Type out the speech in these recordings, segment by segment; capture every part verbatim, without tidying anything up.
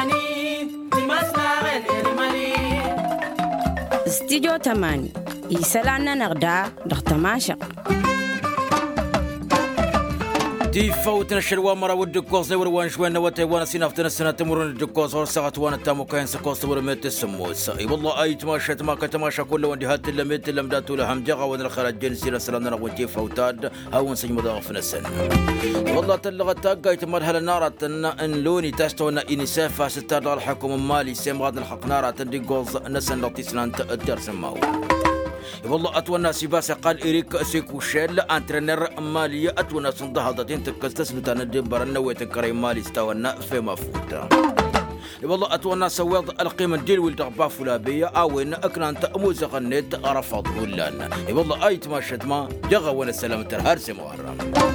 استديو تماني يسالنا نغدا دختماشق دي فوتنا الشلوان مرة ودكوس زي وروان شوينا وتيوانا سينافتنا السنة تمرون الدكوس ورساقت وانا تامو كاين سكوس ورميت السموس اي والله اي تماشت ما كتماشا كل وندي هات اللميت اللمدات لهم جغا ودن الخراج جنسي لسلامنا نغوتي فوتاد هاون سنج مضاغفنا السنة والله تلغت تاقا يتمر هلا نارة ان لوني تاستونا انسافا ستار الحكم المالي سيم غاد الحق نارة ديكوز نسن لطيسنا الدرس ماو والله أتونا سيباسة قال إريك سيكو شيل أنترنر مالية أتونا صندهضتين تكستس نتانا دبر النوية كريم مالي استوانا في مفوتا والله أتونا سواد القيمة ديل والدغبا فلابية أو إن أكنا تأموزق النت أرفض ولان والله أي تماشت ما جغا وانا السلامة الهرسي مغرم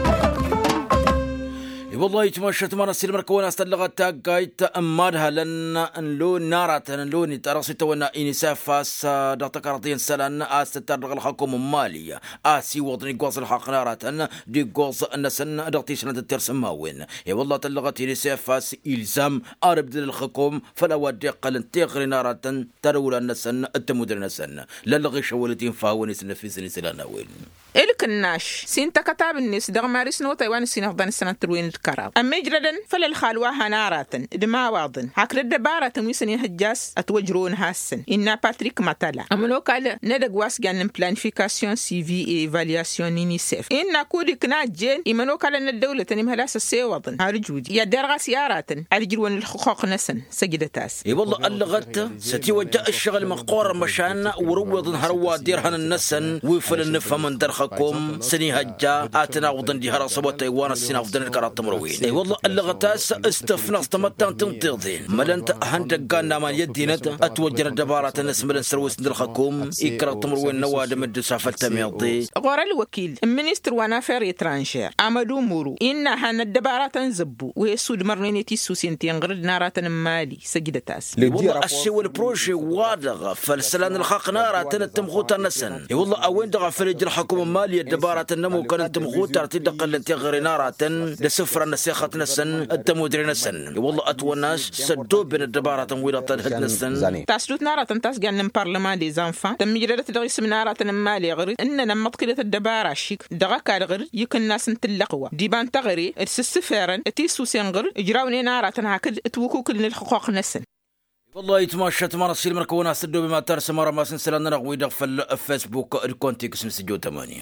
والله يتمشى تمر السلمر كونا استلغت تاقايت أمادها لن نلون نارة نلون ترسي تونا إنساف فاس دغتك رضين سلان أستترغ الحكم مالية آسي وضني قوص الحق نارة دي قوص النسن دغتي سنة الترسم ماوين والله تلغت إنساف فاس إلزام أربد الحكم فلا ودي قلن تغري نارة ترول النسن التمودر نسن للغي شوالتين فاوني سنفيسني سلاناوين إلك الناش سينتا كتاب الناس دغ مارس نو تايوان سين أفضل السنة تروين الكراب أما يجردن فللخالوها نارات دما واضن هكذا الدبارة تمويسن هجاس أتوجرون هاسن إنا باتريك ماتالا أمنو قال ندق واس جان بلانفيكاسيون سي في إيفالياسيون يونيسيف إنا كودي كنا جين إمنو قال إن الدولة تنمها لاس السيوضن هارجودي يا درغ سيارات أرجلون الحقوق نسن سجدتاس إي والله اللغت ستيوجه الشغل مقور مشان وروض هروا ديرهن النسن ويفل النفهم من درخ كم سني هجا آتنا وضن دي هرا صبوت تايوان السنة وضن الكرات مروين اي والله اللغتاس استفنا استمتان تنتظين ملنت هندق قانا ما يدينت اتوجر الدبارات الناس ملن سروس ندرخكم اكرات مروين نواد مدو سافة تميضي غور الوكيل المنستر وانا فيري ترانشير امدو مورو إنا هان الدبارات نزبو ويسود مرنيني تيسو سنتين غرد نارات مالي سجدتاس والله الشي والبروجي وادغ فالسلان الحق نارات التمخوت النسن والله اوين دغ فريج الحكومة مالية دبارة النمو كانت مخوتة تدقل انتغري نارة لسفر النسيخة نسن التمودرين نسن والله أتوناش سدو بين الدبارة ويلا تلهد نسن تاسلوت نارة تاسقال من برلمان دي زنفان تم جرادة دغي سمنارة مالية غري إننا مطقلة الدبارة شيك دغا كالغري يكن ناس نتلقوا ديبان تغري السسفيرن تيسو سينغر اجراوني نارة هاكد اتوكو كل الحقوق نسن والله يتماشى تمارا السيل مركونا سدو بما ترسم مرة ما سنسلنا نغوي دغفل الفيسبوك الكونتيكس مسجو تمانية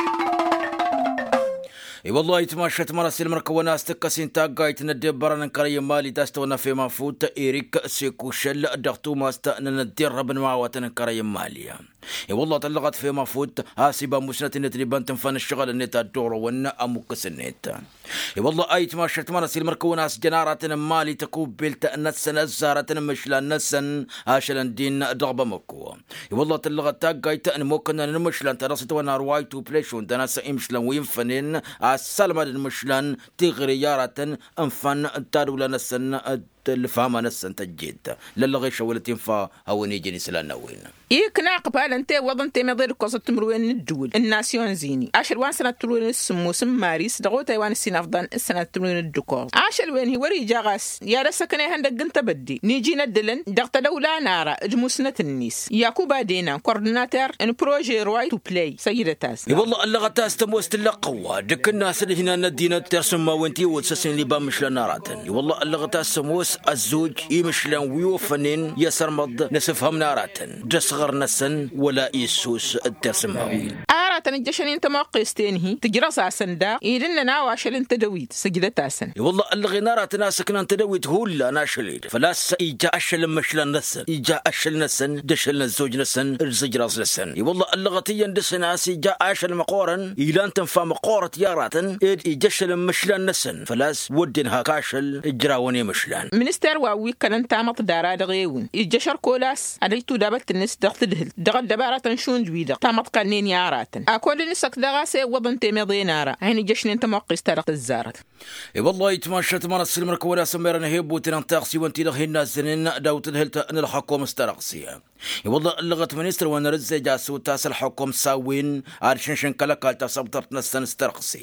اي والله يتماشى تمارا السيل مركونا استكسين تاقا يتندب بران كريم مالي تاستونا في مفوت إيريك سيكو شل دغتو ما استأننا ندير ربن معواتنا كريم ماليا اي والله طلقت في مفوت هاسبا مسنة نتريبان تنفان الشغل النت الدور ونا أموكس النت اي والله اي تماشى تمارا السيل مركونا سجنارة مالي تكوب بلتا نسن الزارة مشلا نسن هاشلان دين ضغبة مكوا اي والله طلقت تاقا يتأن موكنا نمشلان ترسط وانا روايتو بليشون تناسا امشلان وينفنين السلمة المشلان تغري يارة انفن تارولا نسن الفهمة نسن تجيد للغي شولتين فا هو نيجي نسلان نوين إيك ناقب هالنت وضن تيم غير قصة تمروين الدول الناسيون زيني عشر وان سنة تمروين السمو سم ماريس دغو تايوان السنة أفضل السنة تمروين الدكور عشر وين هي وري جاغاس يا رسكني هندق انت بدي نيجي ندلن دغت دولة نارا اجموسنة النيس ياكوبا دينا كورديناتور ان بروجي رواي تو بلاي سيدة تاس والله اللغة تاس تموست اللقوة دك الناس اللي هنا ندينا ترسم ما وانتي وتسسن اللي بامش لناراتن والله اللغة تاس تموس الزوج يمشلن ويوفنين يسرمض نسفهم ناراتن جسغر نسن ولا يسوس الترسماوي آراتن الجشن انت موقستين هي تجرس عسن دا إيدن ناواشل انت دويت سجدة تاسن والله اللغي نارات ناسكنا انت دويت هو لا ناشليد فلاس إيجا أشل مشلن نسن إيجا أشل نسن دشل الزوج نسن الزج راس نسن والله اللغتيا دسن ناس إيجا أشل مقورن إيلان تنفى مقورة ياراتن إيد إيجاشل مشلن نسن فلاس ودنها كاشل إجراوني مشلن منستر واوي كان انت عمط دارا دغيون إيجاشر كولاس عليتو دابت الناس دغت دهل دغت دبارة شون جويدة تامط قنين ياراتن أكل نسك دغاسة وضن تيمضي نارا هني جشن انت موقس تارق الزارت اي والله يتماشى تمر السلمرك ولا سميرنا هيبو تنتاقسي وانتي لغي الناس زنين داوت الهلت ان الحكومة استرقسيها اي والله اللغة منستر وانا رزي جاسو تاس الحكومة ساوين عارشن شنكلا كالتا سبطرت نسان استرقسيها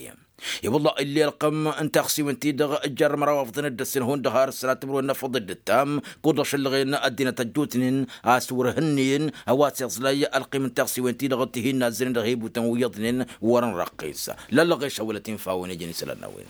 والله اللي رقم انت خصي وانتي دغ جر مروافضن الدسن هون دهار السنة تمرو النفض الدتام قدرش اللغينا أدينا تجوتنين أسورهنين أواتي صلاي ألقي من تخصي وانتي دغ تهين نازلين دغيب وتنويضنين ورن رقيس لا لغيش أولتين فاوني جني سلنا وين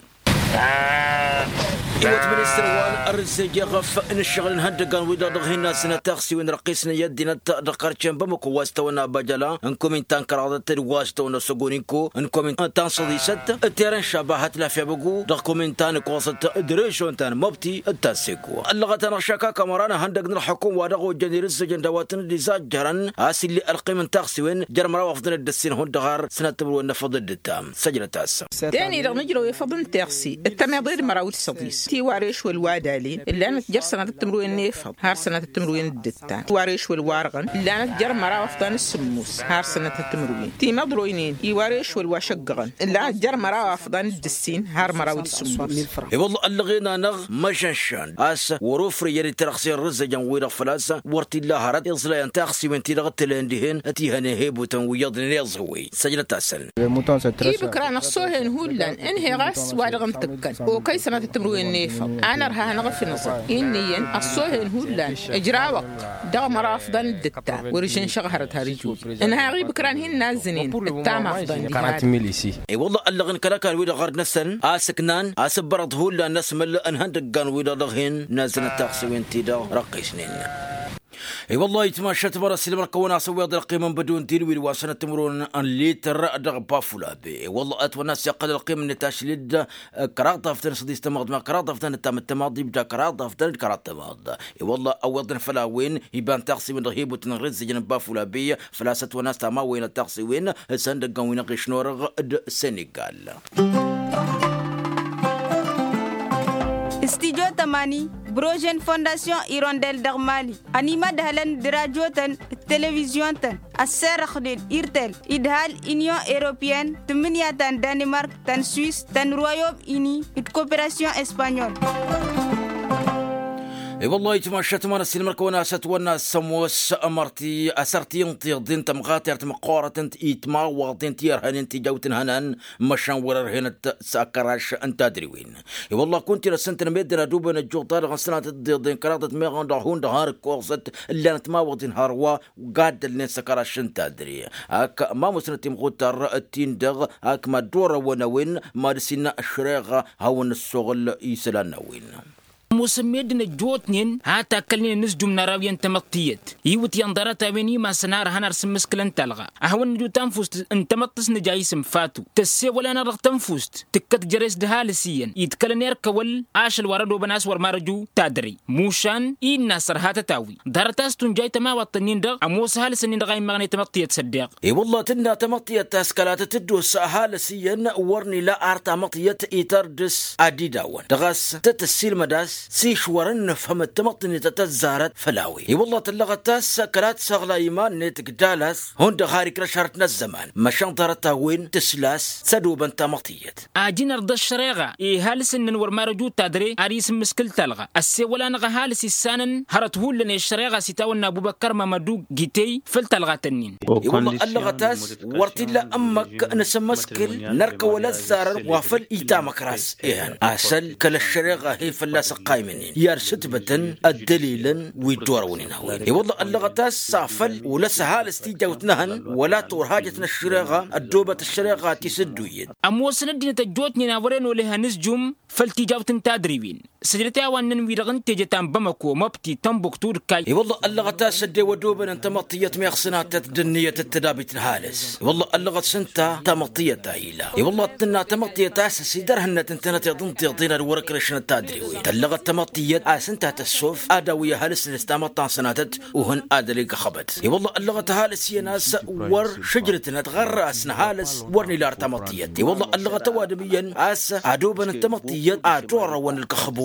إيوة من السروال أرزي غف إن الشغل نهدقان وإذا ضغينا سنة تغسي وإن رقيسنا يدنا تدقار جنبا مكو واستونا بجلا إنكم إن تان كرادة واستونا سقونينكو إنكم إن تان صديست التيران شابهات لا في بقو دقكم إن تان قوصة دريشو إن تان مبتي التاسيكو اللغة نشاكا كمرانا هندقنا الحكوم ودغو جنير السجن دواتن ديزاج جران آسي اللي ألقي من تغسي وإن جر مروا أفضل الدسين هون دغار سنة تبرو إن فضل الدتام سجل تاسا تاني رغم نجرو يفضل تغسي التماضير مراوت الصديس تي واريش والوادالين اللي أنا تجر سنة التمروين نيفض هار سنة التمروين الدتان واريش والوارغن اللي أنا تجر مراو أفضان السموس هار سنة التمروين تي مضروينين يواريش والواشقغن اللي أنا تجر مراو أفضان الدسين هار مراوت السموس اي والله اللغينا نغ مشنشان اس وروفري يري ترخصي الرز جنوير فلاسة ورتي الله رد يصلا ينتخسي وانتي لغت لندهن اتي هنهيب وتنويض نيزوي سجلت تاسل اي بكرا نقصوهن هولان انهي غاس وارغن تكن وكي سنة التمروين نيفض أنا رها نغف نظر إنيين أصوهن هولان إجراوق دا مرا أفضل الدتا ورشن شغهرتها رجول إنها غيب كران هن نازنين التام أفضل دي اي والله اللغن كلا كان ويدا غرد نسن آسكنان آسبرد هولان نسمل أنهندقان ويدا لغين نازن التاقسي وانتي دا رقيسنين اي والله يتماشت برا سلم ركونا سوي القيمه بدون تلويل واسنه تمرون ان ليتر دغ بافولا بي والله ات وناس يقل القيمه نتاش لد كراطه فتن صديس تماض ما كراطه فتن تم التماضي بدا كراطه فتن كراطه تماض اي والله اول فلاوين يبان تقسي من رهيب وتنغز جن بافولا بي فلاسه وناس تما وين التقسي وين سندق وين قشنور السنغال Studio Tamani, Brogen Fondation Hirondelle d'Armali, Anima Dahlan de Radio Tan, Télévision Tan, Asser Khdil, Irtel, Idhal, Union Européenne, Tumunia Tan, Danemark, Tan Suisse, Tan Royaume-Uni, et Coopération Espagnole. اي والله يتماشت مانا السينما كونا ستونا سموس امرتي اسرتي ينطي ضين تمغاتر تمقورة انت ايتما وضين تير هن انت جوتن هنان مشان ورر هنا ساكراش انت ادري وين اي والله كنت لسنت مدنا دوبنا الجو طارق غسنة ضين كراطة ميغان دهون دهار كورسة اللي انت ما وضين هاروا وقاد اللي ساكراش انت ادري هاك ما مسنتي مغوتر التين دغ هاك ما دورة ونوين ما رسينا الشريغة هون السغل يسلانا وين مسميدنا جوتنين هاتا كلنا نسجم نراويا تمطيت يوت ينظرتا ويني ما سنار هنر سمسكلن تلغى اهون نجو تنفست انت مطس نجايسم فاتو تسي ولا نرغ تنفست تكت جريس دهالسيا يتكلن يركول عاش الورد وبناس ورمارجو تادري موشان اي الناصر هاتا تاوي دارتاستون جاي تما وطنين دغ اموس هالسنين دغاي مغني تمطيت صديق اي والله تنا تمطيت تاسكالات تدوس هالسيا ورني لا ارتا مطيت ايتردس ادي داون دغاس تتسيل مداس سيش ورن فهمت تمطني تتزارت فلاوي اي والله تلغتاس كلات سغلا ايمان نيتك جالس هون دغاري كرشارتنا الزمان مشان دارتا وين تسلاس سدوبا تمطيت اجي نرد الشريغه اي هالسن نور مارجو تادري اريس مسكل تلغى السي ولا نغ هالسي سانن هرتهول لنا الشريغه سيتاونا ابو بكر مامدو جيتي فلتلغى تنين اي والله اللغتاس ورتي لا امك نسمسكل نرك ولا الزار وافل ايتامك راس ايهن اسل كل الشريغه هي فلاس قايمين يرشد بتن الدليل ويدورونين هوين والله اللغتاس سافل ولا سهال استيجاوتنهن ولا تور حاجتنا الشريغه الدوبه الشريغه تسدويد اموس ندين تجوتني ناورين ولها نسجم فلتيجاوتن تادريوين سجلتها وانن ويرغن تيجتان بمكو مبتي تنبكتور كاي والله اللغتاس دي ودوبن انت مطيت ميخسنات الدنيه التدابيت الهالس والله اللغه سنتا تمطيه تايلا والله تنا تمطيه تاس سيدرهن انت تظن تعطينا الوركرشن تادريوين اللغه تمطيت اسنتا تسوف ادويه هالس استمطان سناتت وهن ادليق خبت والله اللغه هالس يا ناس ور شجرتنا تغرس هالس ورني لار تمطيت والله اللغه توادميا اس ادوبن التمطيت ادور ون الكخبو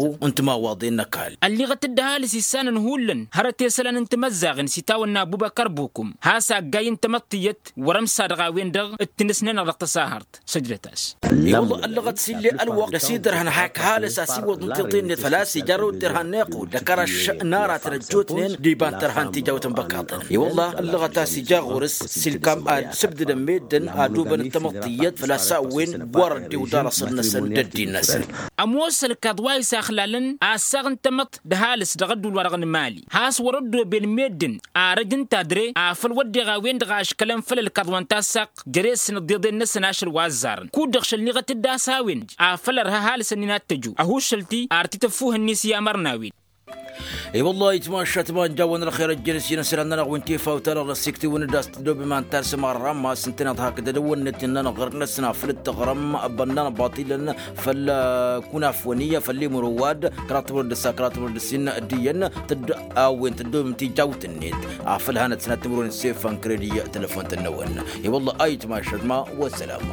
هو انت ما واضين نكال اللي غتدها لسيسان نهولن هرتي سلان انت مزاغن سيتاونا ابو بكر بوكم هاسا جاي انت مطيت ورمسا دغاوين دغ التنسنين رقت ساهرت سجلتاس والله اللي غتسلي الوقت سيدر هن حاك هالس اسيو نطيطين فلاسي جرو درهن نيقو دكرش نارا ترجوتنين ديبان ترهن تيجاوتن بكاطن اي والله اللي غتاسي جاغورس سلكام اد سبد دميدن ادوبن التمطيت فلاسا وين وردي ودارس النسن ددي النسن اموصل كدواي ساخلالن اسغن تمط دهالس دغدو الورغن مالي هاس وردو بين ميدن ارجن تادري افل ودي غاوين دغاش كلام فل الكدوان تاسق جريس نديد النسن عشر وازارن كودخش اللي غتدا ساوين افل رها هالس نينات تجو اهوشلتي ارتي تفوه النيس يا مرناوي اي والله يتماشى تبان جاون الخير الجلسين سرنا وانتي فوتر السكتي ونداس دوب ما انترس مره ما سنتنا هكذا دون نتنا غير نسنا فلت غرم بننا باطلا فل كنا فونيه فلي مرواد كرات ورد سكرات ورد السن دينا تد او انت دوم تي جاوت النت عفل هانت سنه تمرون سيف فان كريدي تليفون تنون اي والله اي تماشى ما والسلامه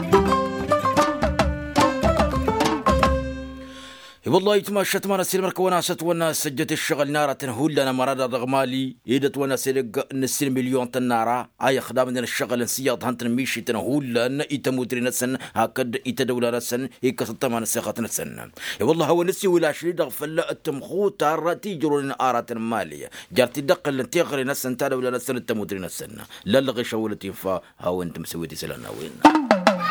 والله يتماشت مانا سيل مركا وناسة وناس سجت الشغل نارة هول لنا مرادة ضغمالي يدت وانا سيلق نسيل مليون تنارة اي خدامنا الشغل نسياط هانتن ميشي تنهول لنا يتمودري نسن هكذا يتدولى نسن يكسط مانا سيخات نسن والله هو نسي ولا شريد غفل التمخوت تارتي جرون آرات مالية جارتي دقل تيغري نسن تدولى نسن التمودري نسن لا لغي شولتي فا هاو انت مسويتي سلانا وين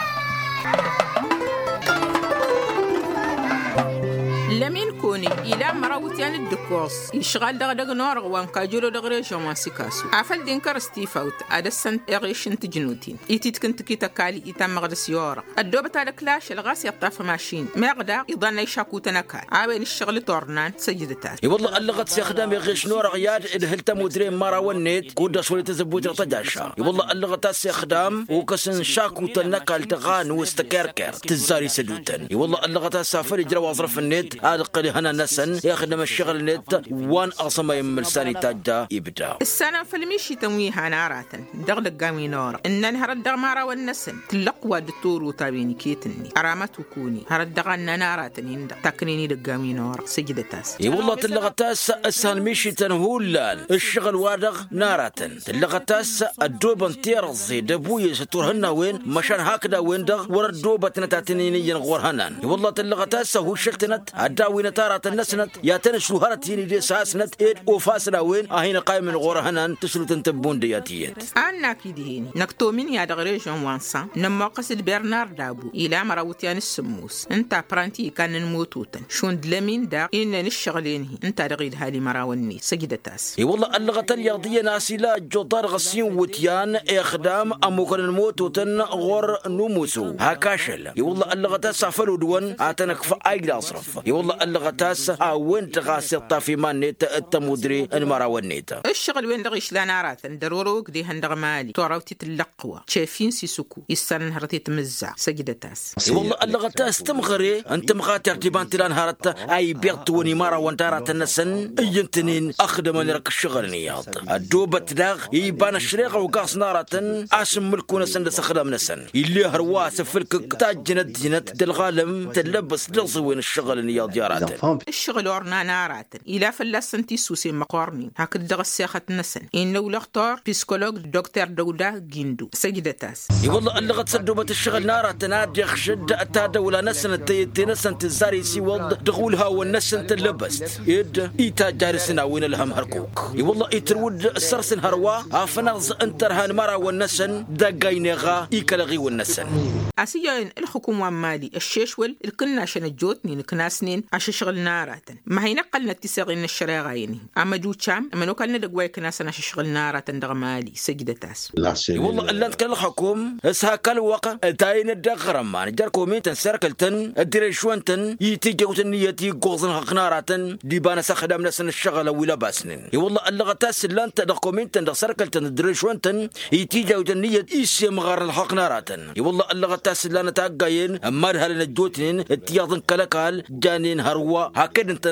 لمن كوني إلى مراوتيان الدكوس يشغل دغ دغ نور وان كاجولو دغري جوما سيكاسو عفل دينكر ستيفاوت ادسن اغيشن تجنوتين يتيت كنت كي تكالي يتم مغدس يورا الدوبه تاع كلاش الغاس يطاف ماشين ما غدا يضل يشاكو تنكال عاوين الشغل تورنان سجدتات والله اللي غت يخدم يغيش نور غياد الهلت مدري مرا ونيت كود شويه تزبوت رطجاشا والله اللي غت يخدم وكسن شاكو تنكال تغان واستكركر تزاري سدوتن والله اللي غت سافر يجرا وظرف النت أدقلي هنا نسن يخدم الشغل نت وان أصلا يمل ساني تاجا يبدا السنة فلميشي تمويها ناراتن دغلق قامي نور إن هرد دغمارا والنسن تلقوا دكتور وتابيني كيتني أرامت وكوني هرد دغنا ناراتن يند تكنيني دقامي نور سجدتاس اي والله تلغتاس السن ميشي تنهولان الشغل وادغ ناراتن تلغتاس الدوبن تيرزي دبوي ستورهنا وين مشان هكذا وين دغ ورد دوبة تنتاتنيني ينغور هنان والله تلغتاس هو شلتنت داوين تارات النسنت يا تنشلو هرتيني دي ساسنت إيد وفاسنا وين أهين قايم من غور هنان تسلو تنتبون دياتيات أنا كيدهين نكتو من يا دغريجون وانسان نما قصد برنار دابو إلى مراوتيان السموس انت برانتي كان نموتوتن شون دلمين دا إن نشغلينه انت دغيد هالي مراوني سجدتاس اي والله اللغة الياضية ناسي لا جدار غسين وتيان إخدام أمو كان نموتوتن غور نموسو هكاشل اي والله اللغة سافلو دوان آتنك فأيد أصرف والله اللغة تاسة وين تغاسي الطافي مانيت التمودري المراونيتا الشغل وين دغيش لا نارات دروروك دي هندغ مالي توراوتي تلقوا شايفين سيسوكو يستان هرتي تمزع سجدتاس والله اللغة تاس تمغري انت مغاتي ارتبان تلان هرت اي بيغتوني مراون تارات النسن اينتنين اخدم لك الشغل نياط الدوبة داغ يبان الشريقة وقاص نارات اسم ملكو نسن لسخدم نسن اللي هرواس فلك تاج جند جند دالغالم تلبس دلصوين الشغل نياط ديارات الشغل ورنا نارات إلى فلسنتي سوسي مقارنين هكذا دغ السياخة النسن إنه لختار بسيكولوج دكتور دودا جيندو سجدتاس والله اللغة تسدوبة الشغل نارات نادي خشد أتادا ولا نسن تنسن تزاري سي ولد دخولها والنسن تلبست يد إيتا جارسنا وين الهم هركوك والله إترود السرسن هروا أفنغز انترهان مرا والنسن دقاينغا إيكالغي والنسن أسيان الحكومة مالي الشيشول الكنا شنجوتني نكناسنين عش شغل ناراتن ما هي نقلنا تساغين الشراغيني أما جو تشام أما نقلنا دقواي كناسنا شغل ناراتن دغمالي سجدتاس والله اللي انت كالحكوم اسها كالوقع تاين الدغرم ما نجركو مين تنسركلتن الدريشوانتن يتيجوتن نيتي قوزن حقناراتن ديبانا سخدام نسن الشغل ولا باسنين والله اللي غتاس اللي انت دغكو مين تنسركلتن الدريشوانتن يتيجوتن نيت إيش مغار الحقناراتن والله اللي غتاس اللي انا تاقاين أمار هالنا الجوتنين اتياضن كالكال جانين هروا هكذا انت نتياض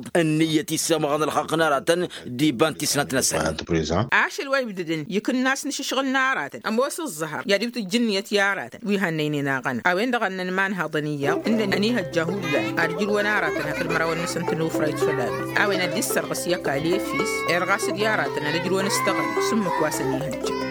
النية السمغان الحق نارة دي بانتي سنة نسا عاش الواي بددن يكون ناس نششغل نارات أموس الزهر يا ديبت الجنية يارات ويهنيني ناغن أوين دغن نمان هضنية إن أنيها الجهولة أرجل ونارات هكذا المرا والنسان تنوف رايت فلابي أوين أدي السرغس يكا ليفيس إرغاس ديارات أرجل ونستغل سمك واسنيها الجهولة